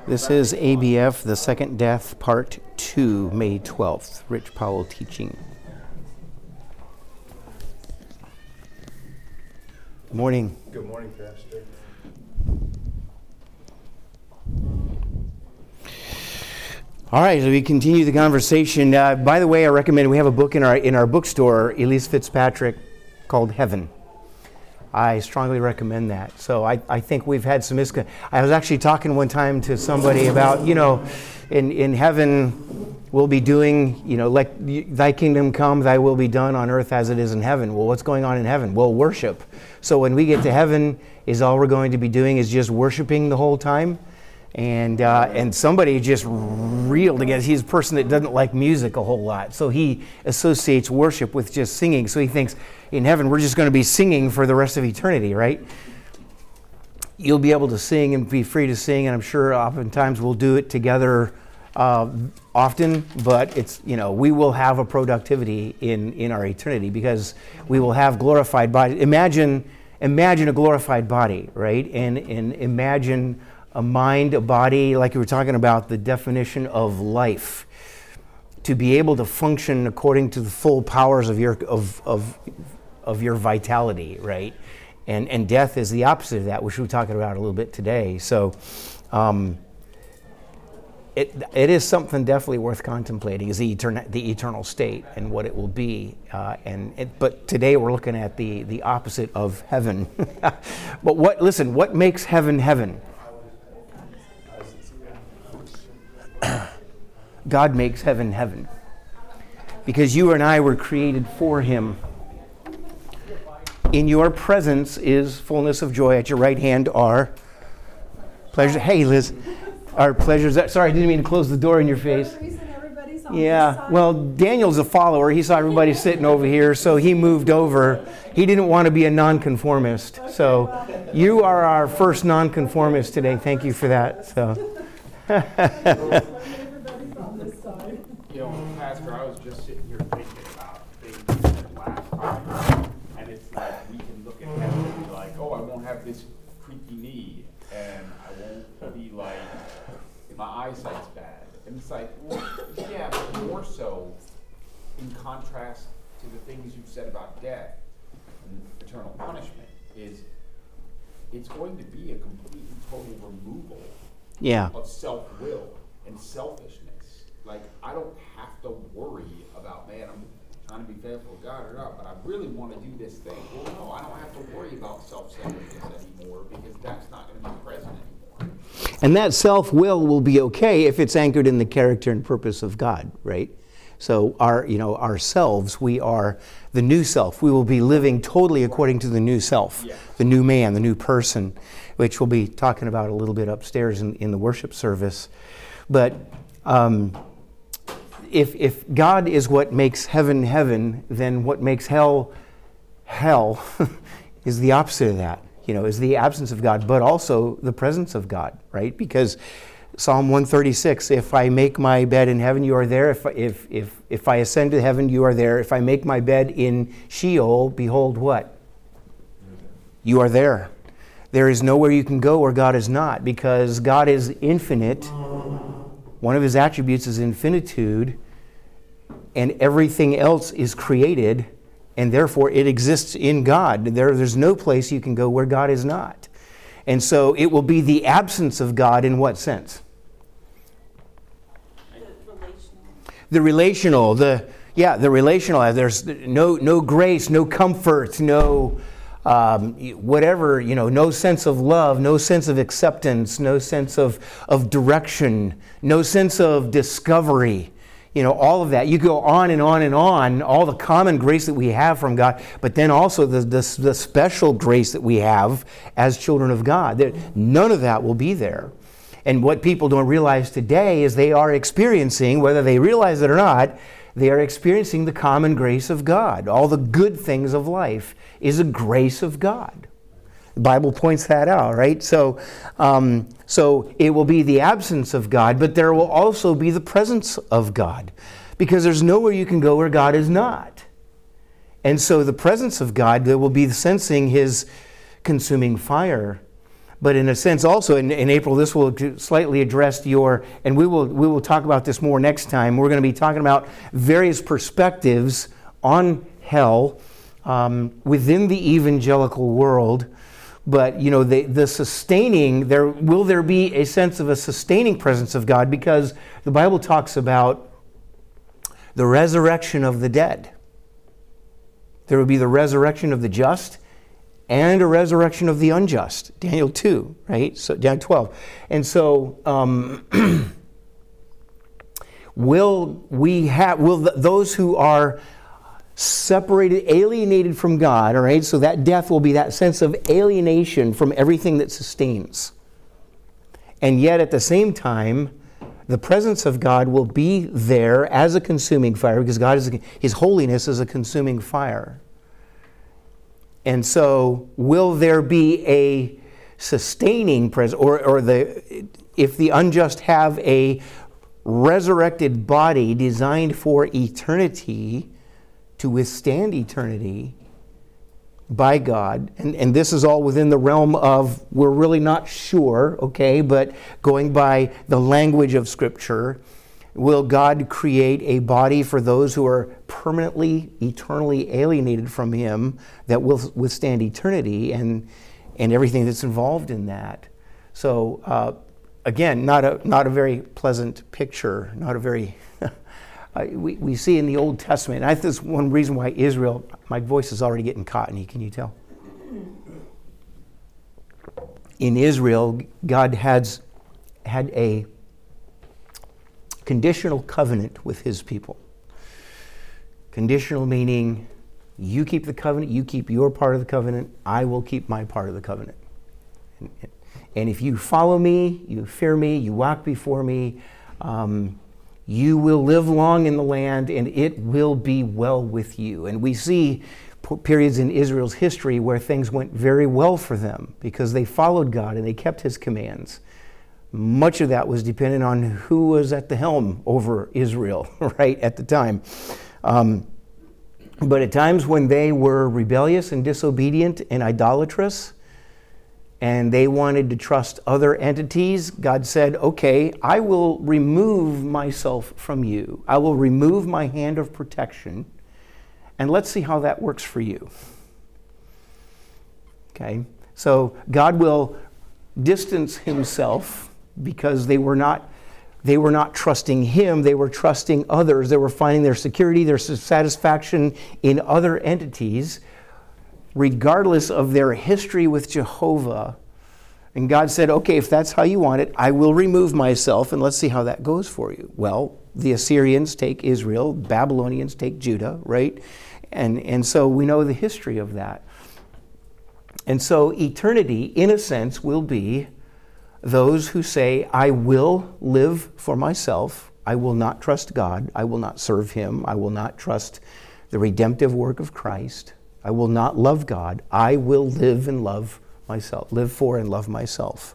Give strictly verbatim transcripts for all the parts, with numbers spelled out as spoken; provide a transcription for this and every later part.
This is A B F, The Second Death, Part two, May twelfth. Rich Powell teaching. Good morning. Good morning, Pastor. All right, so we continue the conversation. Uh, by the way, I recommend we have a book in our in our bookstore, Elise Fitzpatrick, called Heaven. I strongly recommend that. So I, I think we've had some miscon. I was actually talking one time to somebody about, you know, in, in heaven we'll be doing, you know, let thy kingdom come, thy will be done on earth as it is in heaven. Well, what's going on in heaven? Well, worship. So when we get to heaven, is all we're going to be doing is just worshiping the whole time? And uh, and somebody just reeled against. He's a person that doesn't like music a whole lot, so he associates worship with just singing. So he thinks in heaven we're just going to be singing for the rest of eternity, right? You'll be able to sing and be free to sing, and I'm sure oftentimes we'll do it together uh, often. But it's, you know, we will have a productivity in in our eternity because we will have glorified bodies. Imagine imagine a glorified body, right? And and imagine a mind, a body, like you were talking about, the definition of life, to be able to function according to the full powers of your of of of your vitality, right? And and death is the opposite of that, which we're talking about a little bit today. So, um, it it is something definitely worth contemplating, is the eternal the eternal state and what it will be. Uh, and it, but today we're looking at the the opposite of heaven. But what? Listen, what makes heaven heaven? God makes heaven heaven because you and I were created for him. In your presence is fullness of joy. At your right hand are pleasures. Hey, Liz, our pleasures. Sorry, I didn't mean to close the door in your face. Yeah, well, Daniel's a follower. He saw everybody sitting over here, so he moved over. He didn't want to be a nonconformist. So you are our first nonconformist today. Thank you for that. So. You know, Pastor, I was just sitting here thinking about things you said last time, and it's like we can look at heaven and be like, oh, I won't have this creaky knee, and I won't be like, my eyesight's bad. And it's like, well, yeah, but more so in contrast to the things you've said about death and eternal punishment, is it's going to be a complete and total removal Yeah. of self-will and selfishness. Like, I don't have to worry about, man, I'm trying to be faithful to God or not, but I really want to do this thing. Well, no, I don't have to worry about self-centeredness anymore because that's not going to be present anymore. And that self-will will be okay if it's anchored in the character and purpose of God, right? So our, you know, ourselves, we are the new self. We will be living totally according to the new self, Yes. the new man, the new person, which we'll be talking about a little bit upstairs in, in the worship service. But um, if if God is what makes heaven heaven, then what makes hell hell is the opposite of that. You know, is the absence of God, but also the presence of God, right? Because Psalm one thirty-six, if I make my bed in heaven, you are there. If if if if I ascend to heaven, you are there. If I make my bed in Sheol, behold what? You are there. There is nowhere you can go where God is not, because God is infinite. One of his attributes is infinitude, and everything else is created, and therefore it exists in God. There, there's no place you can go where God is not. And so it will be the absence of God in what sense? The relational. The relational, the yeah, the relational. There's no no grace, no comfort, no um, whatever, you know, no sense of love, no sense of acceptance, no sense of of direction, no sense of discovery. You know, all of that. You go on and on and on, all the common grace that we have from God, but then also the, the, the special grace that we have as children of God. That none of that will be there. And what people don't realize today is they are experiencing, whether they realize it or not, they are experiencing the common grace of God. All the good things of life is a grace of God. The Bible points that out, right? So, um, so it will be the absence of God, but there will also be the presence of God, because there's nowhere you can go where God is not. And so the presence of God, there will be sensing his consuming fire. But in a sense also, in, in April, this will slightly address your, and we will, we will talk about this more next time. We're going to be talking about various perspectives on hell um, within the evangelical world. But, you know, the, the sustaining, there will there be a sense of a sustaining presence of God, because the Bible talks about the resurrection of the dead. There will be the resurrection of the just and a resurrection of the unjust. Daniel two, right? So Daniel twelve. And so, um, will we have, will th- those who are separated, alienated from God, all right? So that death will be that sense of alienation from everything that sustains. And yet at the same time, the presence of God will be there as a consuming fire, because God is, a, His holiness is a consuming fire. And so, will there be a sustaining presence, or, or the if the unjust have a resurrected body designed for eternity, to withstand eternity by God, and, and this is all within the realm of, we're really not sure, okay, but going by the language of Scripture, will God create a body for those who are permanently, eternally alienated from Him that will withstand eternity and and everything that's involved in that? So uh, again, not a not a very pleasant picture, not a very uh, we we see in the Old Testament. And I think that's one reason why Israel. My voice is already getting cottony. Can you tell? In Israel, God has had a conditional covenant with His people. Conditional meaning, you keep the covenant, you keep your part of the covenant, I will keep my part of the covenant. And, and if you follow me, you fear me, you walk before me, um, you will live long in the land, and it will be well with you. And we see periods in Israel's history where things went very well for them because they followed God and they kept His commands. Much of that was dependent on who was at the helm over Israel, right, at the time. Um, but at times when they were rebellious and disobedient and idolatrous, and they wanted to trust other entities, God said, okay, I will remove myself from you. I will remove my hand of protection, and let's see how that works for you. Okay, so God will distance Himself because they were not they were not trusting Him, they were trusting others. They were finding their security, their satisfaction in other entities, regardless of their history with Jehovah. And God said, okay, if that's how you want it, I will remove myself, and let's see how that goes for you. Well, the Assyrians take Israel, Babylonians take Judah, right? And, and so we know the history of that. And so eternity, in a sense, will be those who say, I will live for myself. I will not trust God. I will not serve Him. I will not trust the redemptive work of Christ. I will not love God. I will live and love myself, live for and love myself.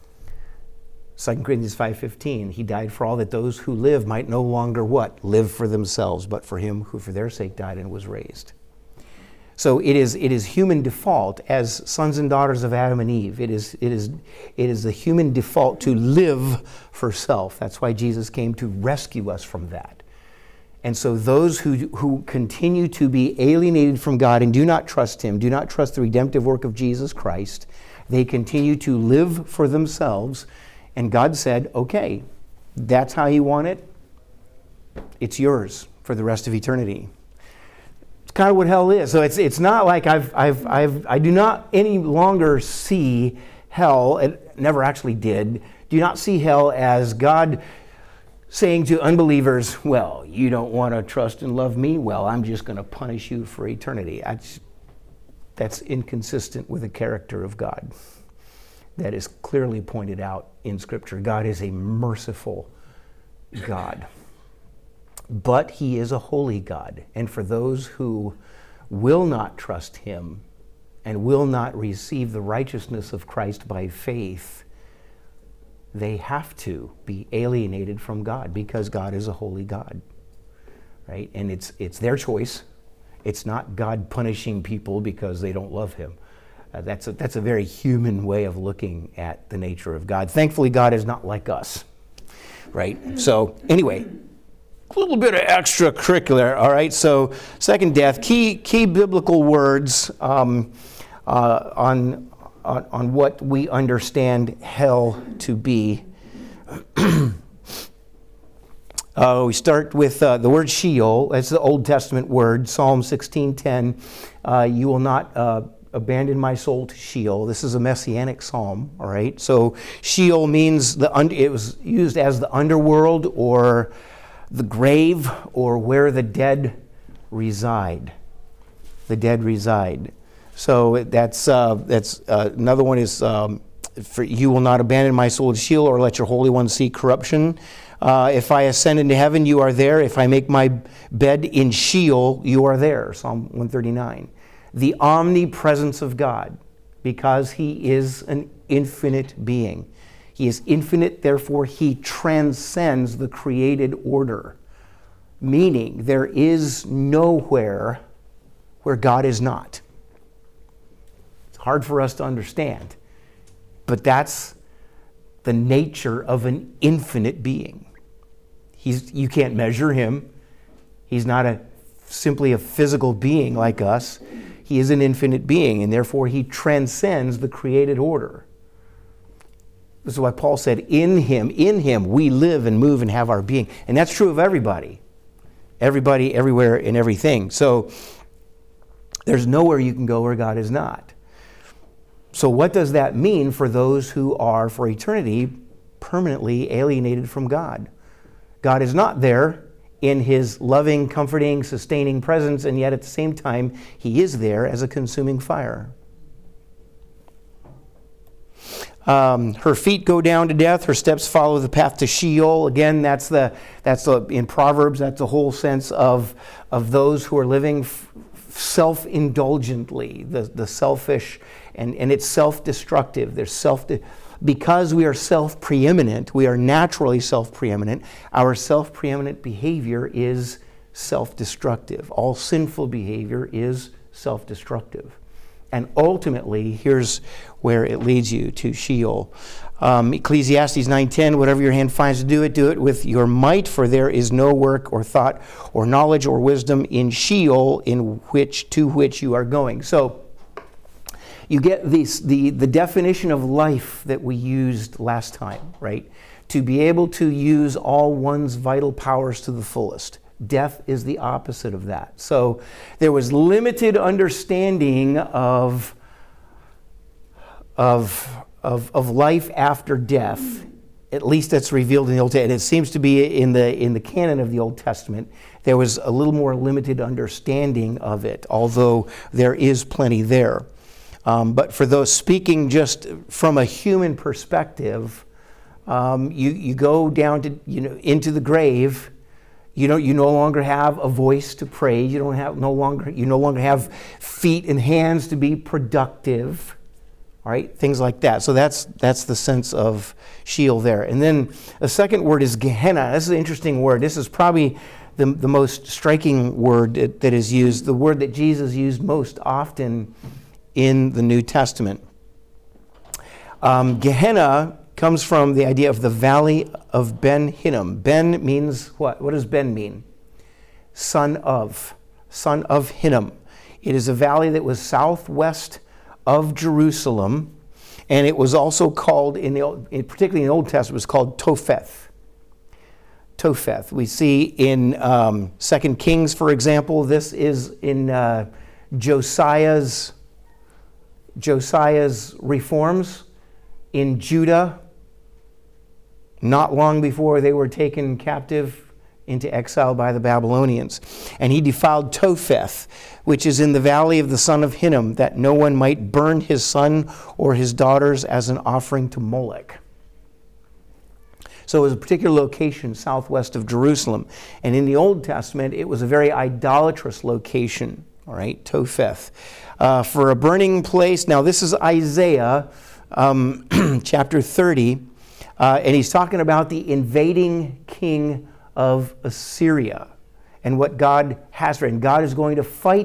Second Corinthians five fifteen, He died for all that those who live might no longer what? Live for themselves, but for Him who for their sake died and was raised. So it is it is human default as sons and daughters of Adam and Eve. It is it is it is the human default to live for self. That's why Jesus came to rescue us from that. And so those who who continue to be alienated from God and do not trust Him, do not trust the redemptive work of Jesus Christ, they continue to live for themselves. And God said, okay, that's how you want it. It's yours for the rest of eternity. It's kind of what hell is. So it's it's not like I've I've I've I do not any longer see hell. It never actually did. Do not see hell as God saying to unbelievers, well, you don't want to trust and love me? Well, I'm just going to punish you for eternity. That's, that's inconsistent with the character of God. That is clearly pointed out in Scripture. God is a merciful God. But He is a holy God. And for those who will not trust Him and will not receive the righteousness of Christ by faith, they have to be alienated from God because God is a holy God, right? And it's it's their choice. It's not God punishing people because they don't love Him. Uh, that's, a, that's a very human way of looking at the nature of God. Thankfully, God is not like us, right? So anyway, a little bit of extracurricular, all right? So second death, key, key biblical words um, uh, on, on, on what we understand hell to be. Uh, we start with uh, the word Sheol. That's the Old Testament word, Psalm sixteen ten. Uh, you will not uh, abandon my soul to Sheol. This is a messianic psalm, all right? So Sheol means, the un- it was used as the underworld or the grave or where the dead reside. The dead reside. So that's, uh, that's uh, another one is, um, for you will not abandon my soul to Sheol or let your Holy One see corruption. Uh, if I ascend into heaven, you are there. If I make my bed in Sheol, you are there. Psalm one thirty-nine. The omnipresence of God, because he is an infinite being. He is infinite, therefore he transcends the created order. Meaning there is nowhere where God is not. It's hard for us to understand, but that's the nature of an infinite being. He's, you can't measure him. He's not a, simply a physical being like us. He is an infinite being, and therefore he transcends the created order. This is why Paul said, in him, in him, we live and move and have our being. And that's true of everybody. Everybody, everywhere, and everything. So there's nowhere you can go where God is not. So what does that mean for those who are, for eternity, permanently alienated from God? God is not there in his loving, comforting, sustaining presence, and yet at the same time, he is there as a consuming fire. Um, her feet go down to death. Her steps follow the path to Sheol. Again, that's the that's the in Proverbs. That's the whole sense of of those who are living f- self-indulgently, the the selfish, and and it's self-destructive. There's self because we are self-preeminent. We are naturally self-preeminent. Our self-preeminent behavior is self-destructive. All sinful behavior is self-destructive. And ultimately, here's where it leads you, to Sheol. Um, Ecclesiastes nine ten, whatever your hand finds to do it, do it with your might, for there is no work or thought or knowledge or wisdom in Sheol in which to which you are going. So you get this, the, the definition of life that we used last time, right? To be able to use all one's vital powers to the fullest. Death is the opposite of that. So there was limited understanding of, of, of, of life after death. At least that's revealed in the Old Testament. And it seems to be in the, in the canon of the Old Testament. There was a little more limited understanding of it, although there is plenty there. Um, but for those speaking just from a human perspective, um, you, you go down to, you know, into the grave. You know, you no longer have a voice to praise. You don't have no longer. You no longer have feet and hands to be productive. All right, things like that. So that's that's the sense of Sheol there. And then the second word is Gehenna. This is an interesting word. This is probably the the most striking word that, that is used. The word that Jesus used most often in the New Testament. Um, Gehenna comes from the idea of the valley of Ben Hinnom. Ben means what? What does Ben mean? Son of. Son of Hinnom. It is a valley that was southwest of Jerusalem, and it was also called, in the particularly in the Old Testament, it was called Topheth. Topheth. We see in um, Second Kings, for example, this is in uh, Josiah's Josiah's reforms in Judah. Not long before they were taken captive into exile by the Babylonians. And he defiled Topheth, which is in the valley of the son of Hinnom, that no one might burn his son or his daughters as an offering to Molech. So it was a particular location southwest of Jerusalem. And in the Old Testament, it was a very idolatrous location, all right, Topheth. Uh, for a burning place, now this is Isaiah um, chapter thirty. Uh, and he's talking about the invading king of Assyria and what God has for him. God is going to fight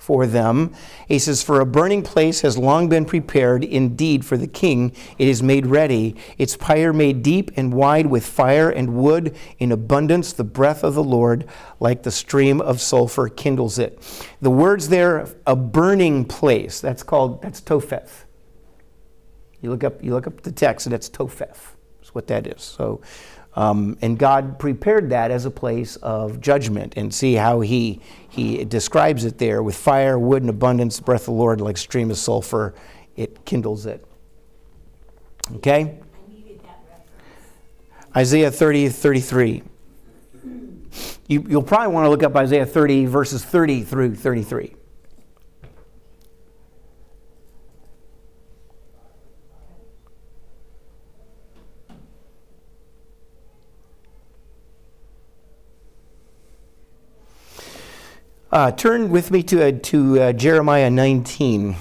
for them. He says, for a burning place has long been prepared, indeed, for the king. It is made ready. Its pyre made deep and wide with fire and wood in abundance. The breath of the Lord, like the stream of sulfur, kindles it. The words there, a burning place, that's called, that's Topheth. You look up, you look up the text, and it's Topheth. That's what that is. So, Um, and God prepared that as a place of judgment, and see how he he describes it there with fire, wood, and abundance, the breath of the Lord like stream of sulfur, it kindles it. Okay? I needed that reference. Isaiah thirty, thirty-three. You, you'll probably want to look up Isaiah thirty, verses thirty through thirty-three. Uh, turn with me to, uh, to uh, Jeremiah nineteen.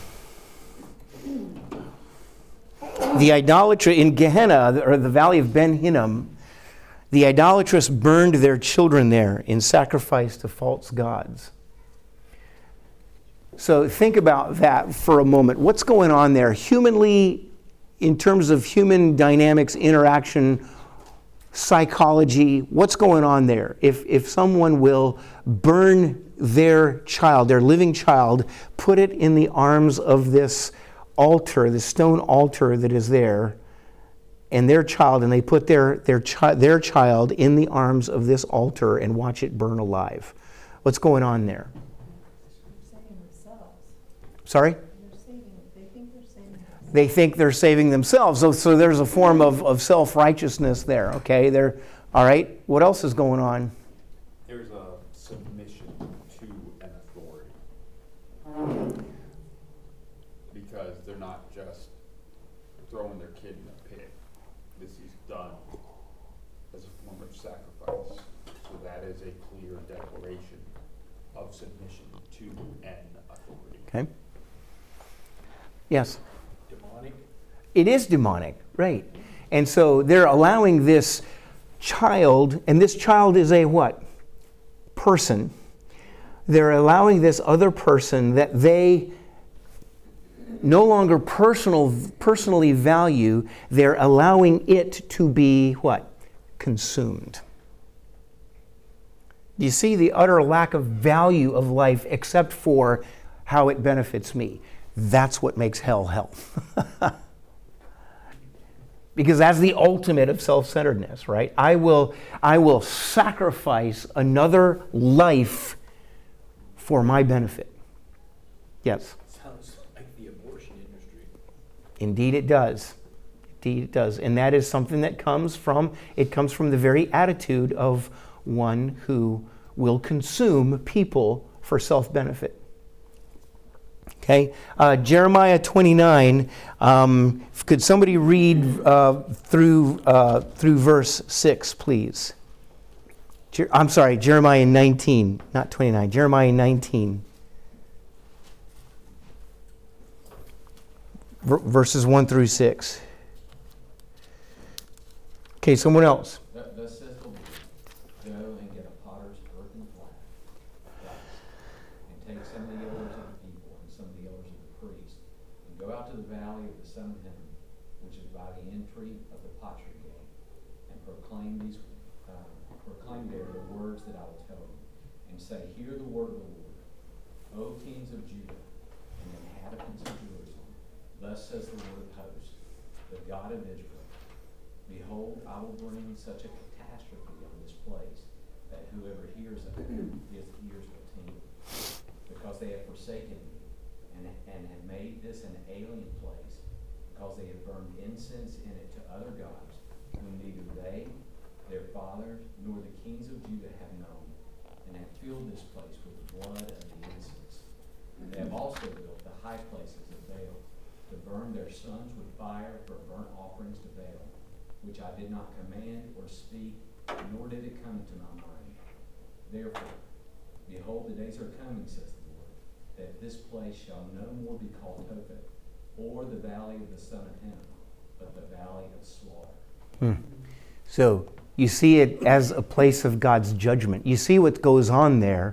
The idolatry in Gehenna, or the valley of Ben Hinnom, the idolatrous burned their children there in sacrifice to false gods. So think about that for a moment. What's going on there? Humanly, in terms of human dynamics, interaction, psychology, what's going on there? If, if someone will burn their child, their living child, put it in the arms of this altar, the stone altar that is there, and their child, and they put their their, chi- their child in the arms of this altar and watch it burn alive. What's going on there? They're saving themselves. Sorry? They're saving, they think they're saving themselves. They think they're saving themselves. So, so there's a form of, of self-righteousness there, okay? They're, all right, what else is going on? There's a submission to an authority. Because they're not just throwing their kid in a pit. This is done as a form of sacrifice. So that is a clear declaration of submission to an authority. Okay. Yes? Demonic? It is demonic, right. And so they're allowing this child, and this child is a what? Person. They're allowing this other person that they no longer personal, personally value, they're allowing it to be what? Consumed. Do you see the utter lack of value of life except for how it benefits me? That's what makes hell hell. Because that's the ultimate of self-centeredness, right? I will, I will sacrifice another life for my benefit. Yes? Sounds like the abortion industry. Indeed it does. Indeed it does. And that is something that comes from, it comes from the very attitude of one who will consume people for self-benefit. Okay, uh, Jeremiah twenty-nine. Um, could somebody read uh, through uh, through verse six, please? Jer- I'm sorry, Jeremiah nineteen, not twenty-nine. Jeremiah nineteen, v- verses one through six. Okay, someone else. Thus thus says the Lord, go and get a potter's earthen flask, and take some of the elders of the people and some of the elders of the priests, and go out to the valley of the son of Hinnom, which is by the entry of the pottery gate, and proclaim these, uh, proclaim there the words that I will tell you, and say, hear the word of the Lord, O kings of Judah and inhabitants of Jerusalem. Thus says the Lord of hosts, the God of Israel. Behold, I will bring such a catastrophe on this place that whoever hears of it, his ears will tingle. Because they have forsaken me and, and have made this an alien place, because they have burned incense in it to other gods, whom neither they, their fathers, nor the kings of Judah have known, and have filled this place with the blood of the incense. They have also built the high places of Baal, to burn their sons with fire for burnt offerings to Baal, which I did not command or speak, nor did it come into my mind. Therefore, behold, the days are coming, says the Lord, that this place shall no more be called Topheth, or the valley of the son of Hinnom, but the valley of slaughter. Hmm. So you see it as a place of God's judgment. You see what goes on there,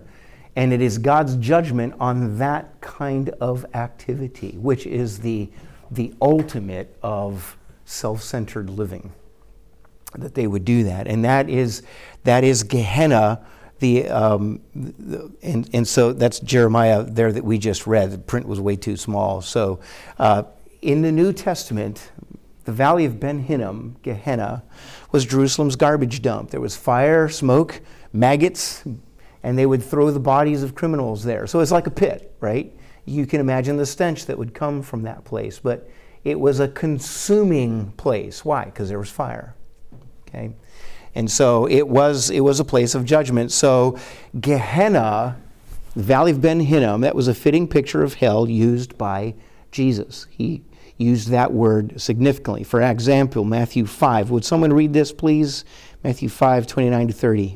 And it is God's judgment on that kind of activity, which is the, the ultimate of self-centered living, that they would do that. And that is, that is Gehenna, the, um, the, and, and so that's Jeremiah there that we just read. The print was way too small. So uh, in the New Testament, the Valley of Ben Hinnom, Gehenna, was Jerusalem's garbage dump. There was fire, smoke, maggots, and they would throw the bodies of criminals there. So it's like a pit, right? You can imagine the stench that would come from that place. But it was a consuming place. Why? Because there was fire. Okay? And so it was, it was a place of judgment. So Gehenna, the Valley of Ben Hinnom, that was a fitting picture of hell used by Jesus. He used that word significantly. For example, Matthew five. Would someone read this, please? Matthew five, twenty-nine to thirty.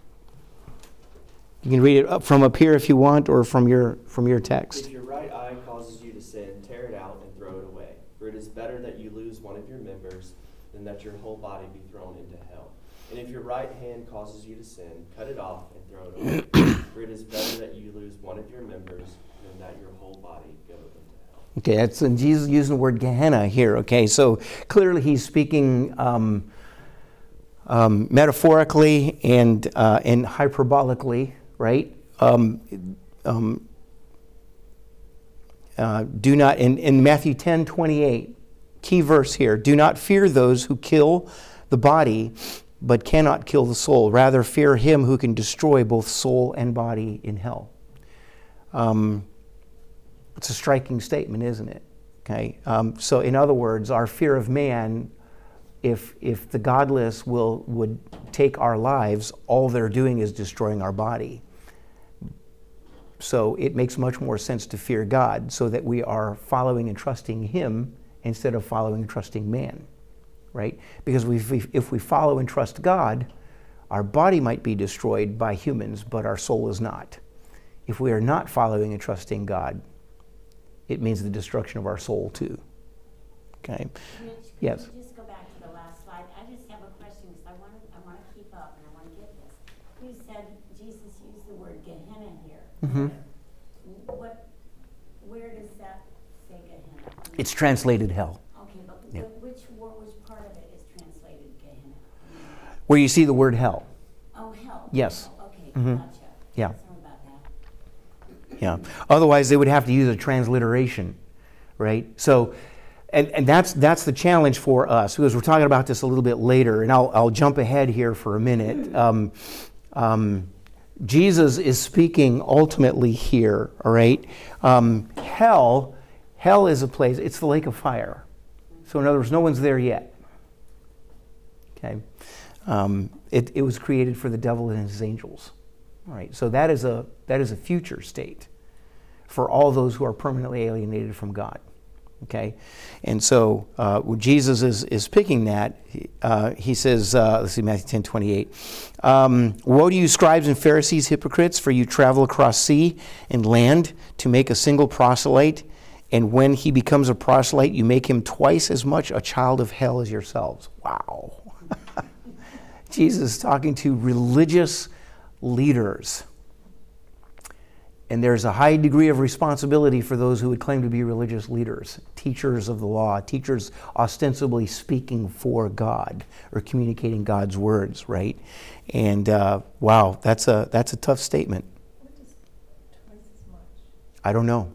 You can read it up from up here if you want, or from your from your text. If your right eye causes you to sin, tear it out and throw it away. For it is better that you lose one of your members than that your whole body be thrown into hell. And if your right hand causes you to sin, cut it off and throw it away. For it is better that you lose one of your members than that your whole body go into hell. Okay, that's and Jesus using the word Gehenna here. Okay, so clearly he's speaking um, um, metaphorically and uh, and hyperbolically. Right? Um, um, uh, do not, in, in Matthew ten twenty-eight, key verse here, do not fear those who kill the body, but cannot kill the soul. Rather, fear him who can destroy both soul and body in hell. Um, it's a striking statement, isn't it? Okay. Um, so, in other words, our fear of man, if if the godless will would take our lives, all they're doing is destroying our body. So it makes much more sense to fear God, so that we are following and trusting him instead of following and trusting man, right? Because we, if we follow and trust God, our body might be destroyed by humans, but our soul is not. If we are not following and trusting God, it means the destruction of our soul too. Okay? Rich, Yes. could you just go back to the last slide? I just have a question because I want to I want to keep up and I want to get this. You said Jesus used the word Gehenna here. Mm-hmm. What? Where does that say Gehenna? It's translated hell. Okay, but Yeah. the, which word, which part of it is translated Gehenna? Where you see the word hell. Oh, hell. Yes. Oh, okay, Mhm. gotcha. Yeah. Sorry about that. Yeah. Otherwise, they would have to use a transliteration, right? So, and, and that's that's the challenge for us, because we're talking about this a little bit later, and I'll I'll jump ahead here for a minute. Um, um, Jesus is speaking ultimately here, all right? Um, hell, hell is a place, it's the lake of fire. So in other words, no one's there yet. Okay? Um, it, it was created for the devil and his angels. All right, so that is a that is a future state for all those who are permanently alienated from God. Okay, and so uh, when Jesus is is picking that, uh, he says, uh, let's see, Matthew ten twenty-eight. Um, Woe to you, scribes and Pharisees, hypocrites! For you travel across sea and land to make a single proselyte, and when he becomes a proselyte, you make him twice as much a child of hell as yourselves. Wow. Jesus is talking to religious leaders. And there's a high degree of responsibility for those who would claim to be religious leaders, teachers of the law, teachers ostensibly speaking for God or communicating God's words, right? And uh, wow, that's a that's a tough statement. What is twice as much? I don't know.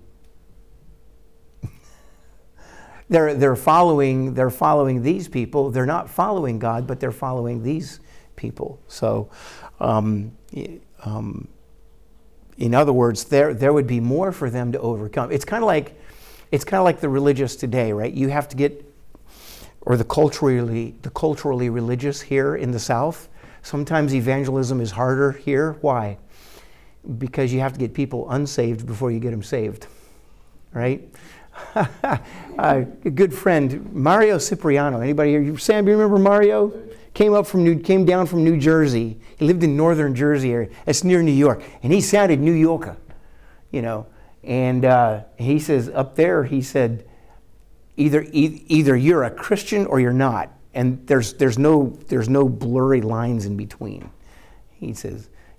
they're they're following they're following these people. They're not following God, but they're following these people. So. Um, um, In other words, there there would be more for them to overcome. It's kind of like, it's kind of like the religious today, right? You have to get, or the culturally the culturally religious here in the South. Sometimes evangelism is harder here. Why? Because you have to get people unsaved before you get them saved, right? uh, a good friend, Mario Cipriano. Anybody here? Sam, you remember Mario? Came up from New, came down from New Jersey. He lived in northern Jersey area. It's near New York, and he sounded New Yorker, you know. And uh, he says up there, he said, either e- either you're a Christian or you're not, and there's there's no there's no blurry lines in between. He says,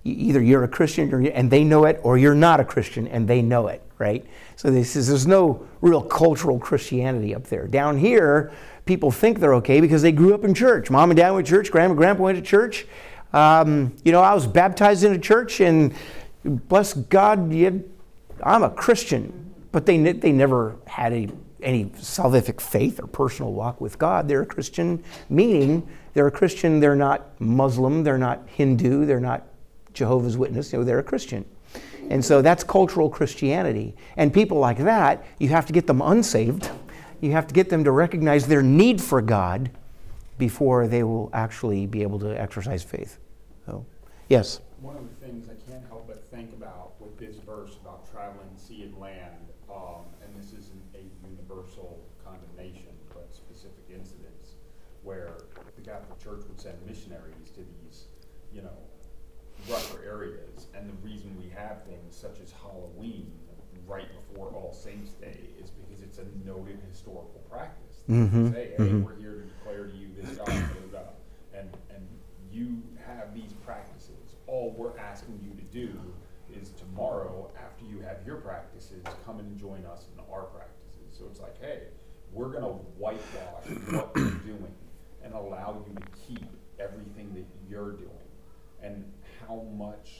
either you're a Christian or, and they know it, or you're not a Christian and they know it, right? So this is, there's no real cultural Christianity up there. Down here, people think they're okay because they grew up in church. Mom and dad went to church, grandma and grandpa went to church. Um, you know, I was baptized in a church, and bless God, you, I'm a Christian. But they they never had a, any salvific faith or personal walk with God. They're a Christian, meaning they're a Christian, they're not Muslim, they're not Hindu, they're not Jehovah's Witness, you know, they're a Christian. And so that's cultural Christianity. And people like that, you have to get them unsaved. You have to get them to recognize their need for God before they will actually be able to exercise faith. So, yes? One of the things I can't help but think about with this verse about traveling sea and land, um, and this isn't a universal condemnation, but specific incidents where the Catholic Church would send missionaries to these, you know, rougher areas. And the reason we have things such as Halloween right before All Saints Day is because it's a noted historical practice. Mm-hmm. Say, hey, mm-hmm. we're here to declare to you this God, blah, blah, blah. and and you have these practices. All we're asking you to do is tomorrow, after you have your practices, come and join us in our practices. So it's like, hey, we're going to whitewash what you're doing and allow you to keep everything that you're doing. And how much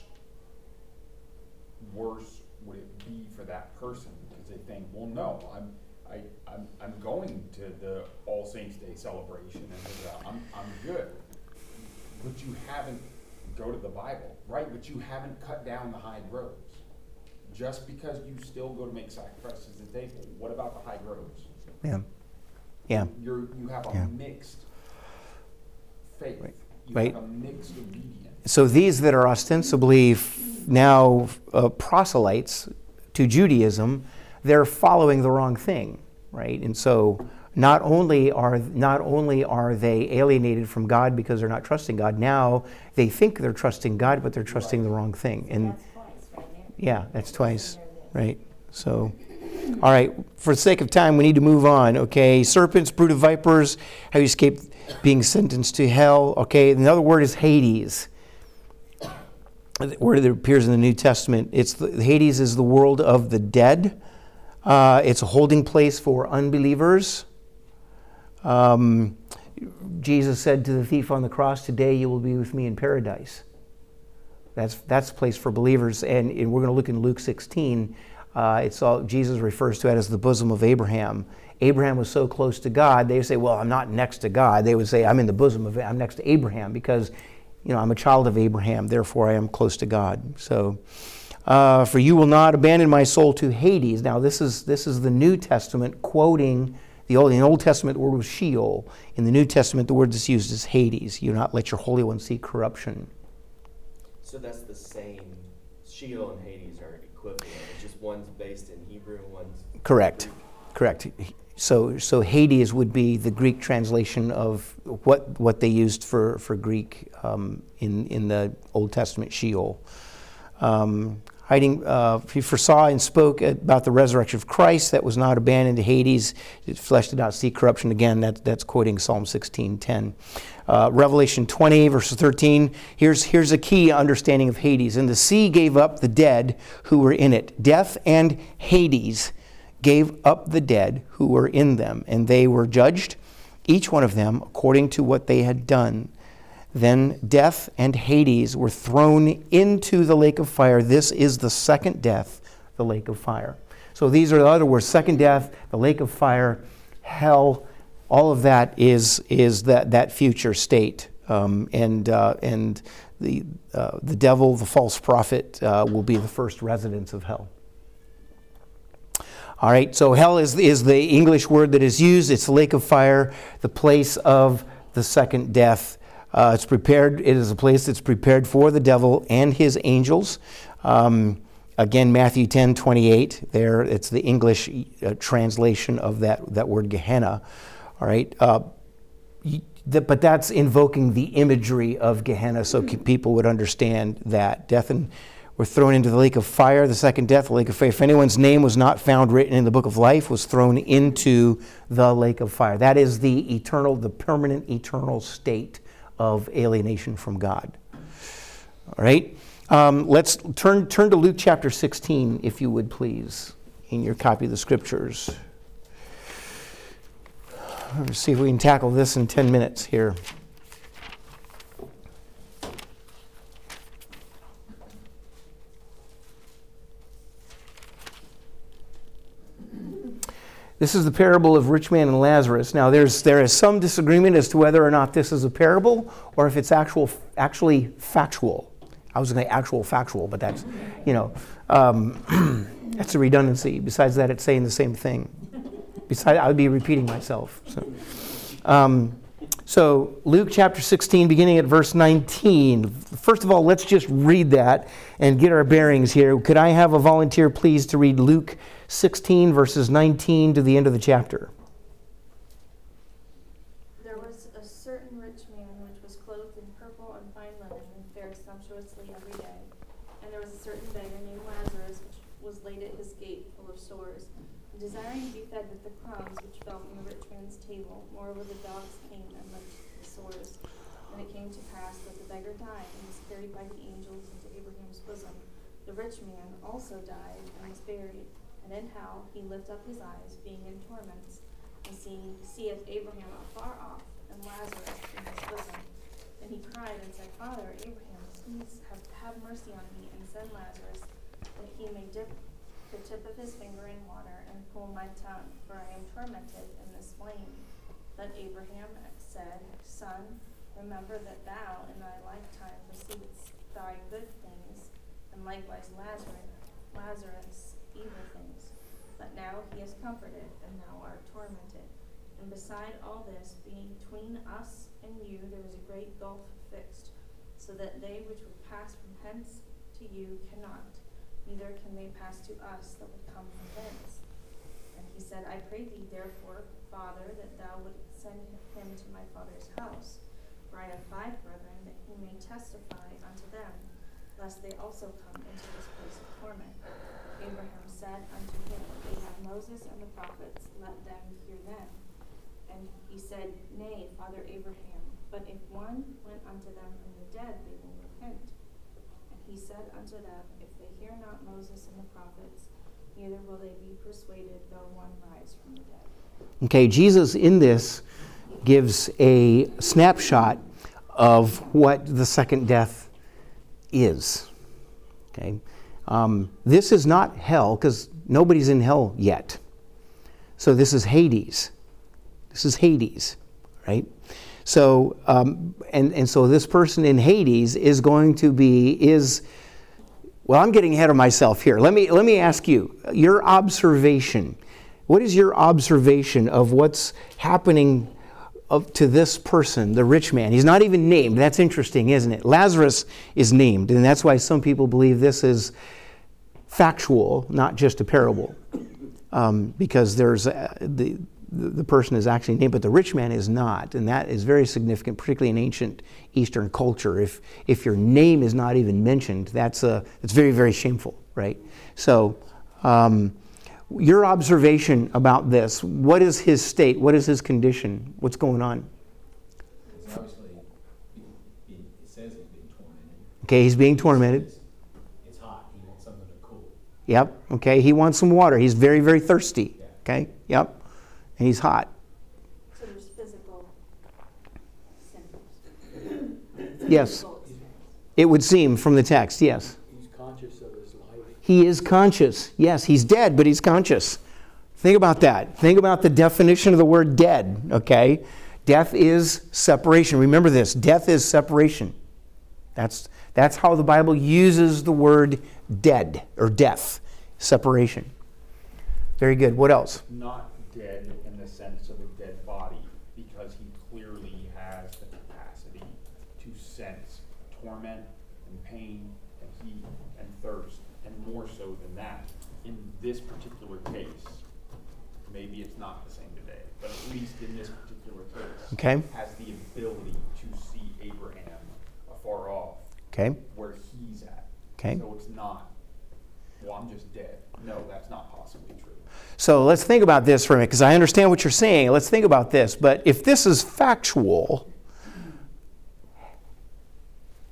worse would it be for that person? Because they think, well, no, I'm I, I'm, I'm going to the All Saints Day celebration, and uh, I'm, I'm good. But you haven't, go to the Bible, right? But you haven't cut down the high groves. Just because you still go to make sacrifices at the table, what about the high groves? Yeah. Yeah. You're, you have a Yeah. mixed faith. Right. You Right. have a mixed obedience. So these that are ostensibly f- now uh, proselytes to Judaism, they're following the wrong thing, right? And so not only are not only are they alienated from God because they're not trusting God, now they think they're trusting God, but they're trusting the wrong thing. And That's twice right there. yeah, that's twice, right? So, all right, for the sake of time, we need to move on, okay? Serpents, brood of vipers, how you escape being sentenced to hell, okay? Another word is Hades. The word that appears in the New Testament. It's the, Hades is the world of the dead. Uh, it's a holding place for unbelievers. Um, Jesus said to the thief on the cross, "Today you will be with me in paradise." That's that's a place for believers, and, and we're going to look in Luke sixteen. Uh, it's all Jesus refers to it as the bosom of Abraham. Abraham was so close to God. They would say, "Well, I'm not next to God." They would say, "I'm in the bosom of I'm next to Abraham because, you know, I'm a child of Abraham. Therefore, I am close to God." So, uh, for you will not abandon my soul to Hades. Now, this is this is the New Testament quoting the Old. In the Old Testament, the word was Sheol. In the New Testament, the word that's used is Hades. You not let your Holy One see corruption. So that's the same. Sheol and Hades are equivalent. It's just one's based in Hebrew and one's Correct. Correct. So, so Hades would be the Greek translation of what what they used for for Greek um, in in the Old Testament, Sheol. Um, hiding, uh, he foresaw and spoke about the resurrection of Christ that was not abandoned to Hades. His flesh did not see corruption. Again, that, that's quoting Psalm sixteen ten. Uh, Revelation twenty, verse thirteen. Here's here's a key understanding of Hades. And the sea gave up the dead who were in it. Death and Hades gave up the dead who were in them, and they were judged, each one of them, according to what they had done. Then death and Hades were thrown into the lake of fire. This is the second death, the lake of fire. So these are the other words: second death, the lake of fire, hell. All of that is is that that future state, um, and uh, and the uh, the devil, the false prophet, uh, will be the first residents of hell. All right, so hell is, is the English word that is used. It's the lake of fire, the place of the second death. Uh, it's prepared. It is a place that's prepared for the devil and his angels. Um, again, Matthew ten twenty-eight. There, it's the English uh, translation of that that word Gehenna. All right, uh, you, the, but that's invoking the imagery of Gehenna, so people would understand that death and were thrown into the lake of fire, the second death, the lake of fire. If anyone's name was not found written in the book of life, was thrown into the lake of fire. That is the eternal, the permanent eternal state of alienation from God. All right? Um, let's turn, turn to Luke chapter sixteen, if you would please, in your copy of the scriptures. Let's see if we can tackle this in ten minutes here. This is the parable of rich man and Lazarus. Now, there's there is some disagreement as to whether or not this is a parable or if it's actual, actually factual. I was going to say actual factual, but that's, you know, um, that's a redundancy. Besides that, it's saying the same thing. Besides, I would be repeating myself. So, um, so Luke chapter sixteen, beginning at verse nineteen. First of all, let's just read that and get our bearings here. Could I have a volunteer, please, to read Luke sixteen, verses nineteen to the end of the chapter? There was a certain rich man which was clothed in purple and fine linen and fared sumptuously every day. And there was a certain beggar named Lazarus which was laid at his gate full of sores, desiring to be fed with the crumbs which fell from the rich man's table. Moreover, the dogs came and licked the sores. And it came to pass that the beggar died and was carried by the angels into Abraham's bosom. The rich man also died and was buried. And in hell he lift up his eyes, being in torments, and seeing, seeth Abraham afar off, and Lazarus in his bosom. And he cried and said, Father Abraham, please have, have mercy on me, and send Lazarus, that he may dip the tip of his finger in water, and cool my tongue, for I am tormented in this flame. Then Abraham said, Son, remember that thou in thy lifetime receivest thy good things, and likewise Lazarus, Lazarus evil things. But now he is comforted, and thou art tormented. And beside all this, between us and you there is a great gulf fixed, so that they which would pass from hence to you cannot, neither can they pass to us that would come from thence. And he said, I pray thee therefore, Father, that thou wouldst send him to my father's house, for I have five brethren, that he may testify unto them, lest they also come into this place of torment. Abraham said unto him, They have Moses and the prophets, let them hear them. And he said, Nay, Father Abraham, but if one went unto them from the dead, they will repent. And he said unto them, If they hear not Moses and the prophets, neither will they be persuaded, though one rise from the dead. Okay, Jesus in this gives a snapshot of what the second death is. Okay. Um, this is not hell, because nobody's in hell yet. So this is Hades. This is Hades, right? So, um, and, and so this person in Hades is going to be, is, well, I'm getting ahead of myself here. Let me, let me ask you, your observation. What is your observation of what's happening of, to this person, the rich man? He's not even named. That's interesting, isn't it? Lazarus is named, and that's why some people believe this is factual, not just a parable, um, because there's uh, the the person is actually named, but the rich man is not, and that is very significant, particularly in ancient Eastern culture. If if your name is not even mentioned, that's a it's very very shameful, right? So, um, your observation about this: what is his state? What is his condition? What's going on? It's obviously, it says he's being tormented. Okay, he's being tormented. It's, it's hot. He wants something to cool. Yep. Okay, he wants some water. He's very very thirsty. Yeah. Okay. Yep. And he's hot. So there's physical symptoms. Yes. It would seem from the text, yes. He's conscious of his life. He is conscious. Yes, he's dead, but he's conscious. Think about that. Think about the definition of the word dead, okay? Death is separation. Remember this. Death is separation. That's, that's how the Bible uses the word dead or death, separation. Very good. What else? Not dead in the sense of a dead body, because he clearly has the capacity to sense torment and pain and heat and thirst, and more so than that. In this particular case, maybe it's not the same today, but at least in this particular case, Okay. has the ability to see Abraham afar off, Okay. where he's at. Okay. So it's not, well, I'm just dead. No, that's not possibly true. So let's think about this for a minute, because I understand what you're saying. Let's think about this. But if this is factual,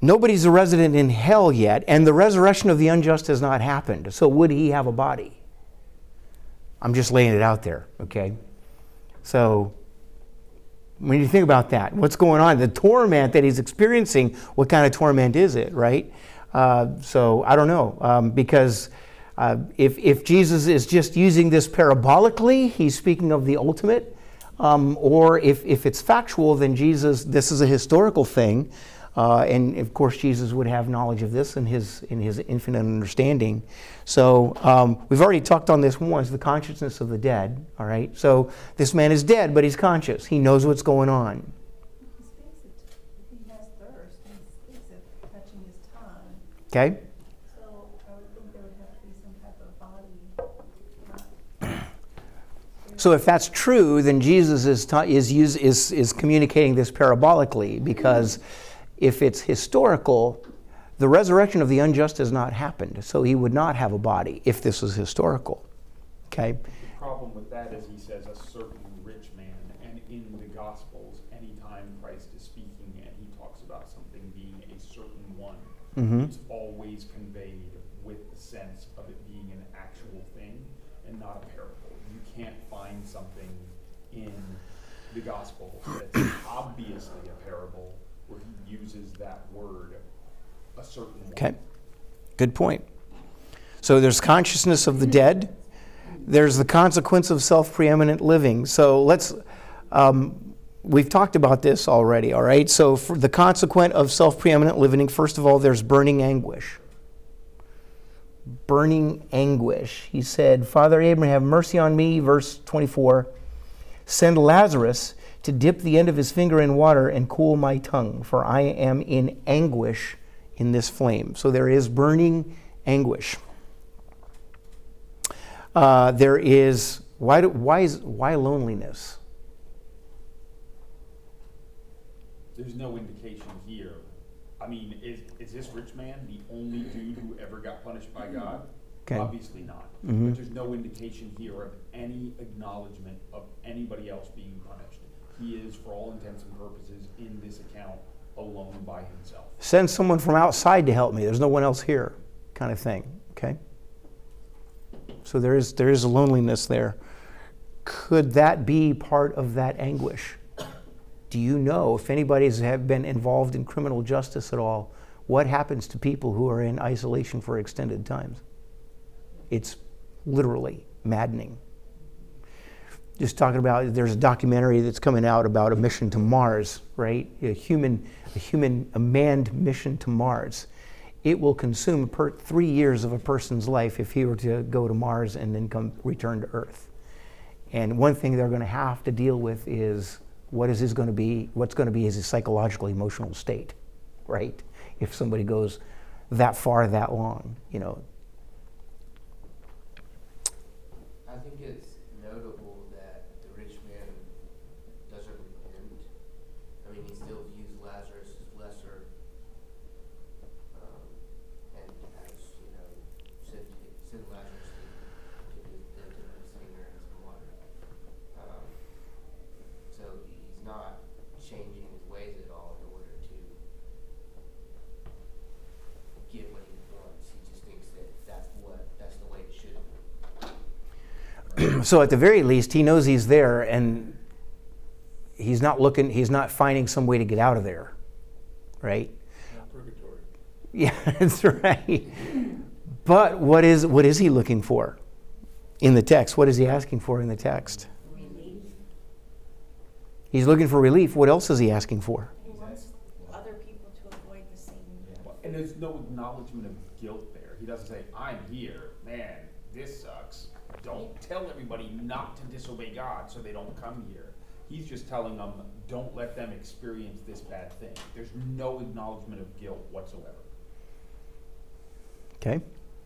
Nobody's a resident in hell yet, and the resurrection of the unjust has not happened. So would he have a body? I'm just laying it out there, okay? So when you think about that, what's going on? The torment that he's experiencing, what kind of torment is it, right? Uh, so I don't know, um, because uh, if, if Jesus is just using this parabolically, he's speaking of the ultimate, um, or if, if it's factual, then Jesus, this is a historical thing, uh, and of course Jesus would have knowledge of this in his, in his infinite understanding. So um, we've already talked on this once, the consciousness of the dead, all right? So this man is dead, but he's conscious. He knows what's going on. He speaks it. If he has thirst, he speaks it, touching his tongue. Okay? So I would think there would have to be some type of body. Not So if that's true, then Jesus is, ta- is, use, is, is communicating this parabolically, because if it's historical, the resurrection of the unjust has not happened, so he would not have a body if this was historical. Okay? The problem with that is he says a certain rich man, and in the Gospels, anytime Christ is speaking and he talks about something being a certain one, Mm-hmm. it's always conveyed with the sense of it being an actual thing and not a parable. You can't find something in the Gospels that's obviously a parable where he uses that word a certain way. Okay. Good point. So there's consciousness of the dead. There's the consequence of self-preeminent living. So let's, um, we've talked about this already, all right? So for the consequent of self-preeminent living, first of all, there's burning anguish. Burning anguish. He said, Father Abraham, have mercy on me, verse twenty-four. Send Lazarus to dip the end of his finger in water and cool my tongue, for I am in anguish in this flame. So there is burning anguish. Uh, there is, why, do, why, is, why loneliness? There's no indication here. I mean, is, is this rich man the only dude who ever got punished by God? Okay. Obviously not. Mhm. But there's no indication here of any acknowledgement of anybody else being punished. He is, for all intents and purposes, in this account alone by himself. Send someone from outside to help me. There's no one else here, kind of thing. Okay? So there is, there is a loneliness there. Could that be part of that anguish? Do you know, if anybody's have been involved in criminal justice at all, what happens to people who are in isolation for extended times? It's literally maddening. Just talking about, there's a documentary that's coming out about a mission to Mars, right? A human, a human, a manned mission to Mars. It will consume per three years of a person's life if he were to go to Mars and then come return to Earth. And one thing they're going to have to deal with is what is his going to be? What's going to be his psychological, emotional state, right? If somebody goes that far, that long, you know. I think it's notable that the rich man doesn't repent. I mean, he still views Lazarus as lesser, um, and has, you know, sent, sent Lazarus to his, to his finger in some water. Um, so he's not changing his ways at all in order to get what he wants. He just thinks that that's what, that's the way it should be. So at the very least, he knows he's there, and he's not looking, he's not finding some way to get out of there, right? Not purgatory. Yeah, that's right. But what is what is he looking for in the text? What is he asking for in the text? Relief. He's looking for relief. What else is he asking for? He wants other people to avoid the same. And there's no acknowledgement of guilt there. He doesn't say, I'm here, man, this sucks. Don't tell everybody not to disobey God so they don't come here. He's just telling them, don't let them experience this bad thing. There's no acknowledgement of guilt whatsoever. Okay.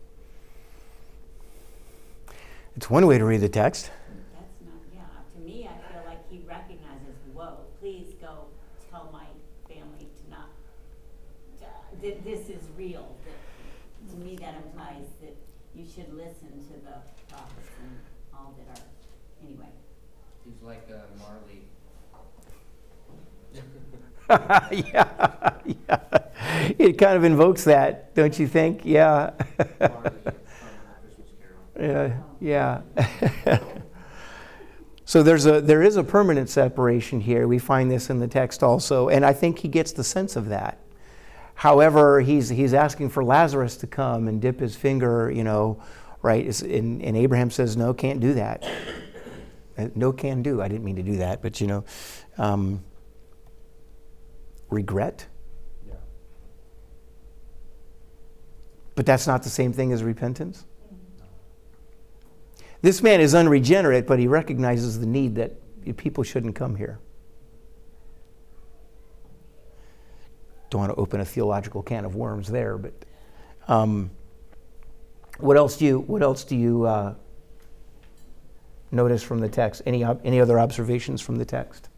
It's one way to read the text. That's not, yeah, to me, I feel like he recognizes, whoa, please go tell my family to not, that this is real. That, to me, that implies that you should listen to the prophets and all that are, anyway. He's like uh, Marley. yeah, yeah. it kind of invokes that, don't you think? Yeah. Part of the, part of the Christmas Carol. Yeah, yeah. So there's a there is a permanent separation here. We find this in the text also, and I think he gets the sense of that. However, he's he's asking for Lazarus to come and dip his finger, you know, right? It's- And, and Abraham says, no, can't do that. Uh, No can do. I didn't mean to do that, but you know, um, regret. Yeah. But that's not the same thing as repentance. This man is unregenerate, but he recognizes the need that people shouldn't come here. Don't want to open a theological can of worms there, but um, what else do you what else do you uh, notice from the text? Any ob- any other observations from the text?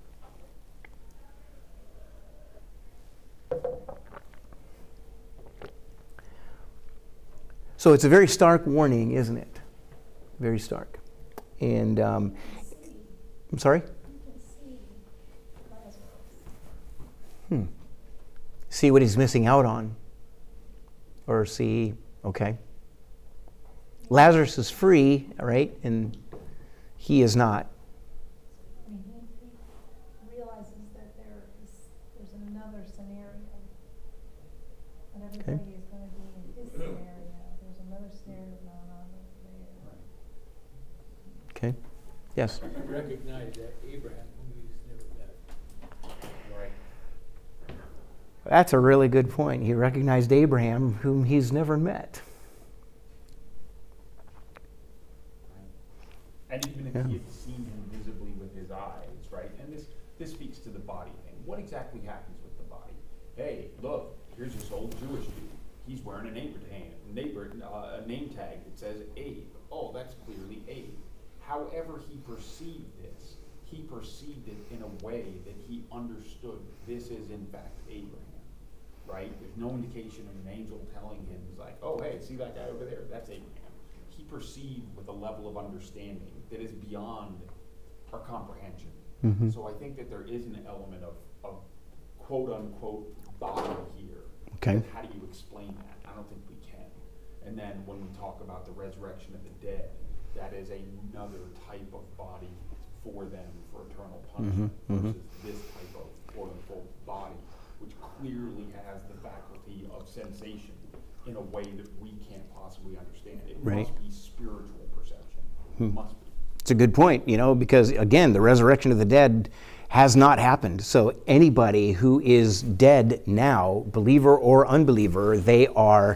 So it's a very stark warning, isn't it? Very stark. And um, I'm sorry? You can see Lazarus. Hmm. See what he's missing out on. Or see, okay. Lazarus is free, right? And he is not. I mean, he, he realizes that there is, there's another scenario. And everybody is going to be in his scenario. There's another scenario going on over there. Okay. Yes. I recognize that Abraham, whom he's never met. Right. That's a really good point. He recognized Abraham, whom he's never met. And even if Yeah. he had seen him visibly with his eyes, right? And this this speaks to the body thing. What exactly happens with the body? Hey, look, here's this old Jewish dude. He's wearing a neighbor tag, neighbor, uh, a name tag that says Abe. Oh, that's clearly Abe. However he perceived this, he perceived it in a way that he understood this is in fact Abraham, right? There's no indication of an angel telling him, he's like, oh, hey, see that guy over there? That's Abraham. He perceived with a level of understanding that is beyond our comprehension. Mhm. So I think that there is an element of, of quote unquote body here. Okay. And how do you explain that? I don't think we can. And then when we talk about the resurrection of the dead, that is another type of body for them for eternal punishment Mhm, mhm. versus this type of quote unquote body, which clearly has the faculty of sensation in a way that we can't possibly understand. It Right. must be spiritual perception. Hmm. It must be. It's a good point, you know, because again, the resurrection of the dead has not happened. So anybody who is dead now, believer or unbeliever, they are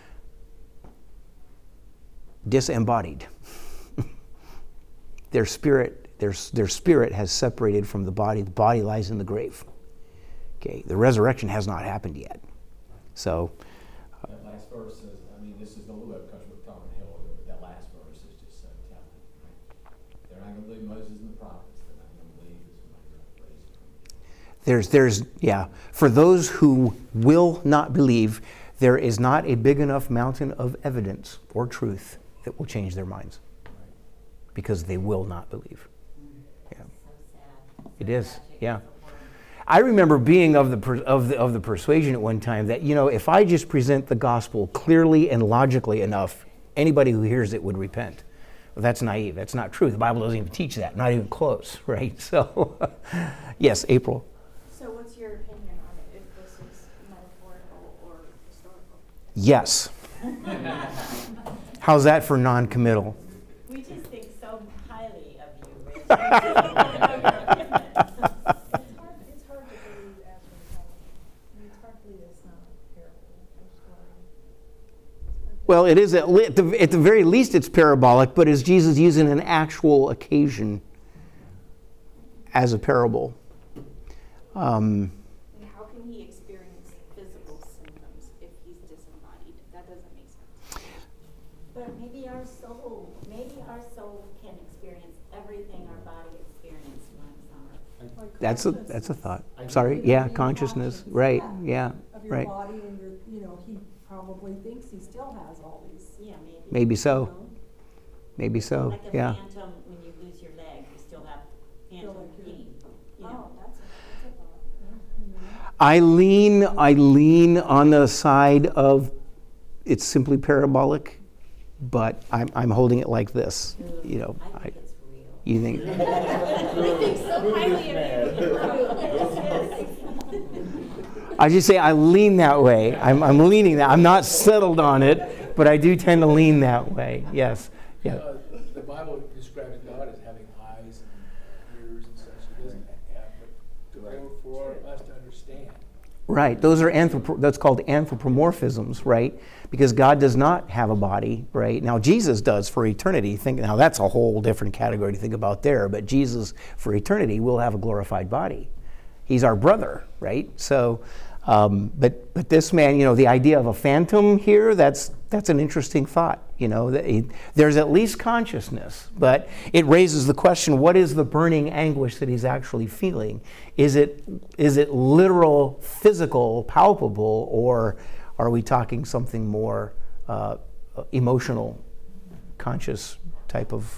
disembodied. Their spirit, their, their spirit has separated from the body. The body lies in the grave. Okay, the resurrection has not happened yet. So, That last verse says, I mean, this is a little bit because we're talking hell over, but that last verse is just so telling. Right? They're not going to believe Moses and the prophets. They're not going to believe this somebody going to raise from There's, there's, yeah, for those who will not believe, there is not a big enough mountain of evidence or truth that will change their minds because they will not believe. Yeah, So sad. it So is. tragic. Yeah. So horrible. I remember being of the per, of the of the persuasion at one time that, you know, if I just present the gospel clearly and logically enough, anybody who hears it would repent. Well, that's naive. That's not true. The Bible doesn't even teach that. Not even close, right? So, yes, April. So what's your opinion on it, if this is metaphorical or historical? Yes. How's that for non-committal? We just think so highly of you, Rich. We just wanna know your opinion. It's hard, it's hard to believe as we're telling. I mean, it's hard to believe it's not a parable or story. It's hard to- Well, it is at, li- at, the, at the very least it's parabolic, but is Jesus using an actual occasion as a parable? Um, And how can he experience physical symptoms if he's disembodied? That doesn't make sense. But maybe our soul, maybe our soul can experience everything our body experienced when it's on earth. Like that's a that's a consciousness. thought. I- Sorry, You know, yeah, being consciousness. conscious, Right, yeah, yeah, Of your right. body and your, you know, he probably thinks he still has all these. Yeah, maybe. Maybe you so. know. Maybe so. Like a Yeah. phantom, when you lose your leg, you still have phantom like you're- pain, you Oh, know? that's a, that's a thought. Yeah, you know. I lean, I lean on the side of it's simply parabolic, but I'm, I'm holding it like this. You know, I I, think it's real. you think? We think so highly of you. I just say I lean that way. I'm, I'm leaning that. I'm not settled on it, but I do tend to lean that way. Yes. Yeah. Uh, the Bible describes God as having eyes and ears and such. He doesn't have, but to, for us to understand. Right. Those are anthrop- that's called anthropomorphisms, right? Because God does not have a body, right? Now Jesus does for eternity. Think now that's a whole different category to think about there, but Jesus for eternity will have a glorified body. He's our brother, right? So um, but but this man, you know, the idea of a phantom here, that's that's an interesting thought, you know, that he, there's at least consciousness, but it raises the question, what is the burning anguish that he's actually feeling? Is it is it literal, physical, palpable, or are we talking something more uh, emotional, conscious type of,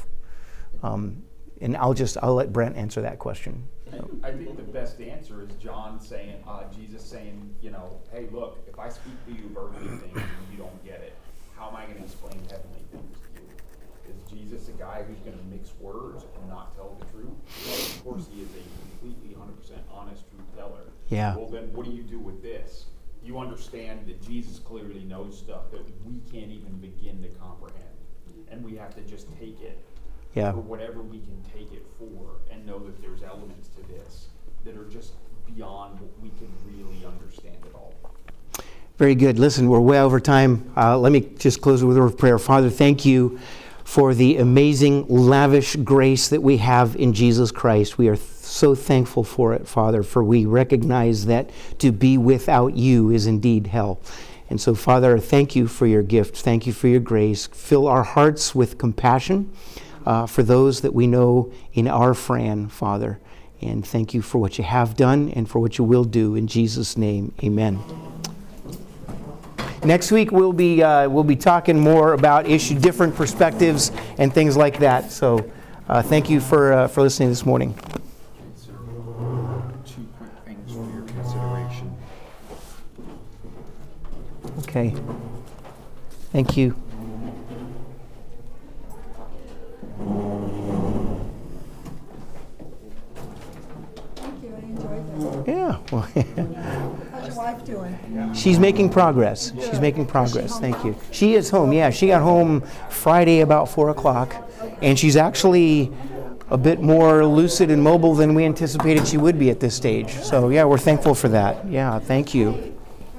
um, and I'll just, I'll let Brent answer that question. I think the best answer is John saying, uh, Jesus saying, you know, hey, look, if I speak to you of earthly things and you don't get it, how am I going to explain heavenly things to you? Is Jesus a guy who's going to mix words and not tell the truth? Well, of course, he is a completely one hundred percent honest truth teller. Yeah. Well, then what do you do with this? You understand that Jesus clearly knows stuff that we can't even begin to comprehend. And we have to just take it. Yeah. For whatever we can take it for, and know that there's elements to this that are just beyond what we can really understand at all. Very good. Listen, we're way over time. Uh, let me just close with a word of prayer. Father, thank you for the amazing, lavish grace that we have in Jesus Christ. We are th- so thankful for it, Father, for we recognize that to be without you is indeed hell. And so, Father, thank you for your gift. Thank you for your grace. Fill our hearts with compassion Uh, for those that we know in our Fran, Father. And thank you for what you have done and for what you will do. In Jesus' name, amen. Next week, we'll be uh, we'll be talking more about issue, different perspectives and things like that. So uh, thank you for, uh, for listening this morning. Two quick things for your consideration. Okay. Thank you. Thank you, I enjoyed that. Yeah. Well, How's your wife doing? she's making progress. She's making progress. Thank you. She is home. Yeah, she got home Friday about four o'clock, and she's actually a bit more lucid and mobile than we anticipated she would be at this stage. So yeah, we're thankful for that. Yeah, thank you.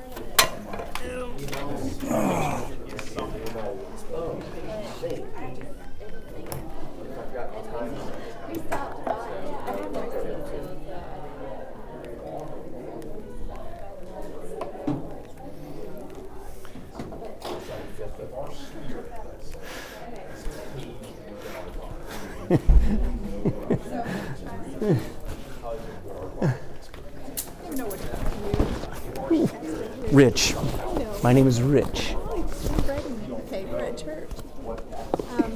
Rich. My name is Rich. Okay, Brett Church. Um,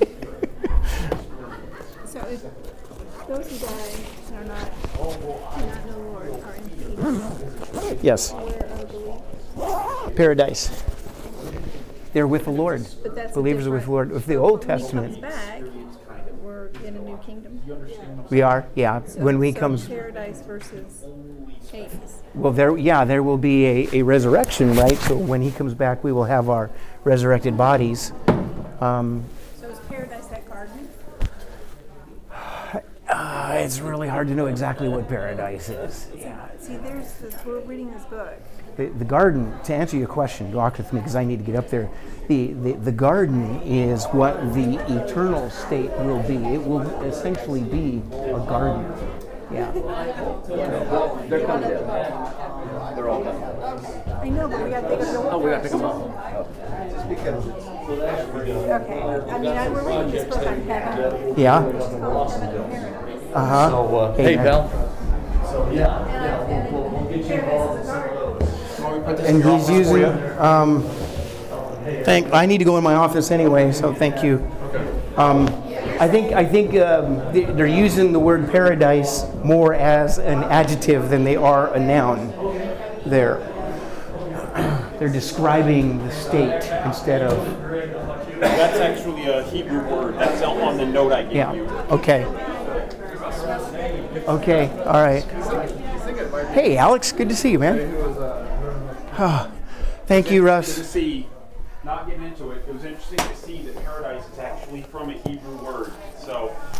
so if those who die and are not, do not know the Lord are in Hades, Yes. where are the Paradise. They're with the Lord. But that's a Believers are with the Lord. different- With the so Old when he Testament, comes back, we're in a new kingdom. we are. Yeah. So- When he so comes, paradise versus Hades. well, there. Yeah, there will be a, a resurrection, right? So when he comes back, we will have our resurrected bodies. Um, So is paradise that garden? uh, it's really hard to know exactly what paradise is. Yeah. See, there's this, we're reading this book. The, the garden, to answer your question, walk with me because I need to get up there. The, the, the garden is what the eternal state will be. It will essentially be a garden. Yeah. They're coming in. They're all coming. I know, but we gotta pick up the Oh, we gotta pick them up. Okay, I mean, I, we're reading this book on heaven. Yeah. It's called Heaven and Paradise. Uh huh. So, uh, hey, Amen. pal. And he's using. Um, thank. I need to go in my office anyway, so thank you. Um, I think I think um, they- they're using the word paradise more as an adjective than they are a noun. there. They're describing the state instead of. That's actually a Hebrew word. That's on the note I gave Yeah. you. Okay. Okay. All right. Hey, Alex. Good to see you, man. Ah, thank you, Good Russ. to see. Not getting into it, it was interesting to see that paradise is actually from a Hebrew word. So